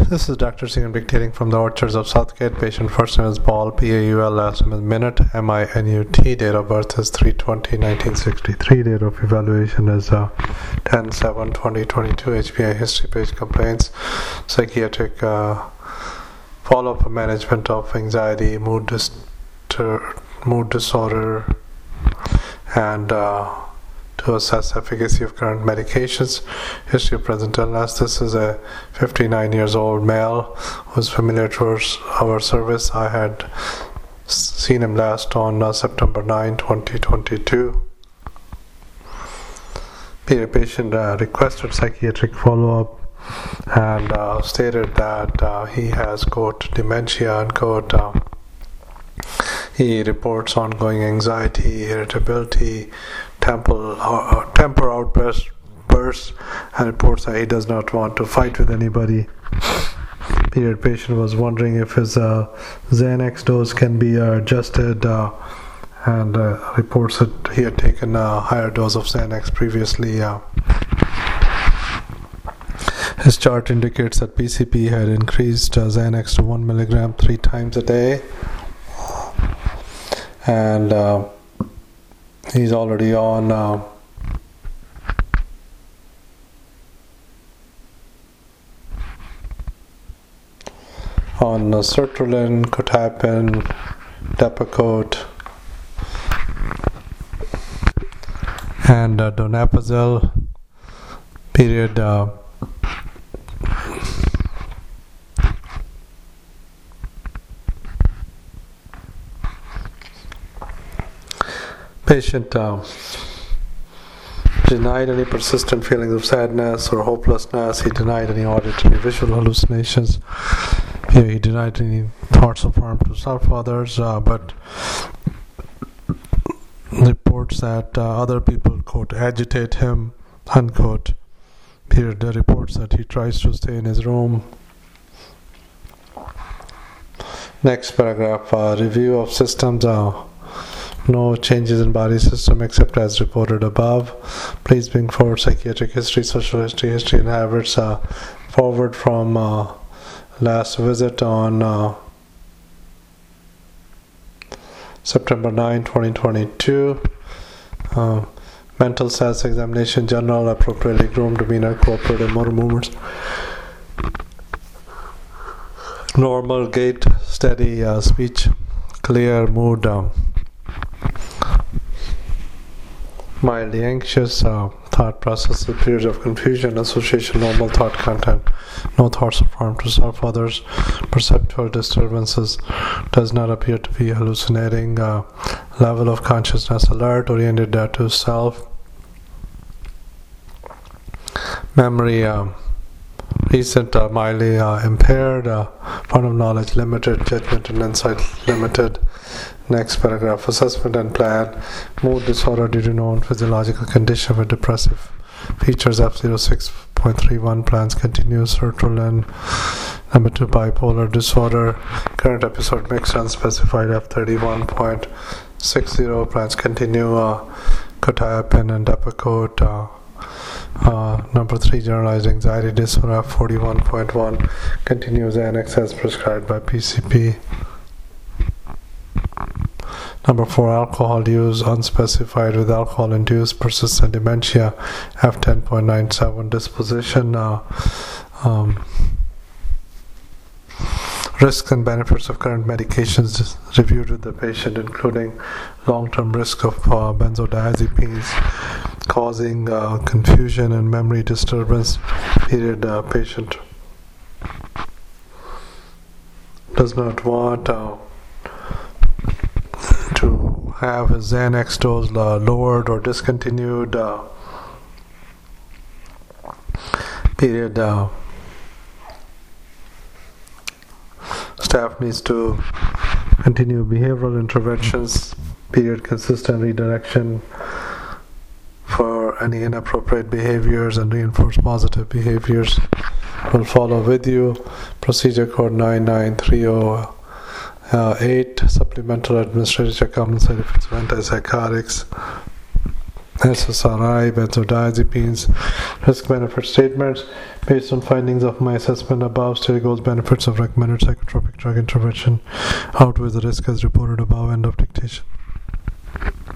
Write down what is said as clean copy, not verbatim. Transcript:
This is Dr. Singh dictating from the Orchards of Southgate. Patient first name is Paul, Paul, last name is Minute, Minut. Date of birth is 3/20/1963. Date of evaluation is 10/7/2022. HPI history page complaints, psychiatric follow-up management of anxiety, mood disorder, and to assess efficacy of current medications. History of present illness. This is a 59 years old male who's familiar to our service. I had seen him last on September 9, 2022. The patient requested psychiatric follow-up and stated that he has, quote, dementia, unquote. He reports ongoing anxiety, irritability, temper outbursts, and reports that he does not want to fight with anybody. Patient was wondering if his Xanax dose can be adjusted, and reports that he had taken a higher dose of Xanax previously. His chart indicates that PCP had increased Xanax to 1 milligram 3 times a day, and he's already on sertraline, quetiapine, Depakote, and donepezil. Patient denied any persistent feelings of sadness or hopelessness. He denied any auditory visual hallucinations. He denied any thoughts of harm to self, others, but reports that other people, quote, agitate him, unquote. The reports that he tries to stay in his room. Next paragraph, review of systems. No changes in body system except as reported above. Please bring forward psychiatric history, social history, history and habits. Forward from last visit on September 9, 2022. Mental status examination, general, appropriately groomed demeanor, cooperative motor movements. Normal gait, steady speech, clear mood. Mildly anxious, thought process with periods of confusion, association, normal thought content, no thoughts of harm to self, others, perceptual disturbances, does not appear to be hallucinating, level of consciousness alert, oriented to self, memory recent, mildly impaired, fund of knowledge limited, judgment and insight limited. Next paragraph, assessment and plan. Mood disorder due to known physiological condition with depressive features. F06.31 plans continue. Sertraline. Number 2, bipolar disorder. Current episode mixed unspecified. F31.60 plans continue. Quetiapine and Depakote. Number 3, generalized anxiety disorder. F41.1 continues Xanax as prescribed by PCP. Number 4, alcohol use unspecified with alcohol-induced persistent dementia. F10.97 disposition. Risks and benefits of current medications reviewed with the patient, including long-term risk of benzodiazepines causing confusion and memory disturbance. Patient does not want to have his Xanax dose lowered or discontinued. Staff needs to continue behavioral interventions. Consistent redirection for any inappropriate behaviors and reinforce positive behaviors. Will follow with you. Procedure code 99308. Supplemental administrative common side effects of antipsychotics. SSRI, benzodiazepines, risk-benefit statements. Based on findings of my assessment above, study goals, benefits of recommended psychotropic drug intervention outweigh the risk as reported above. End of dictation.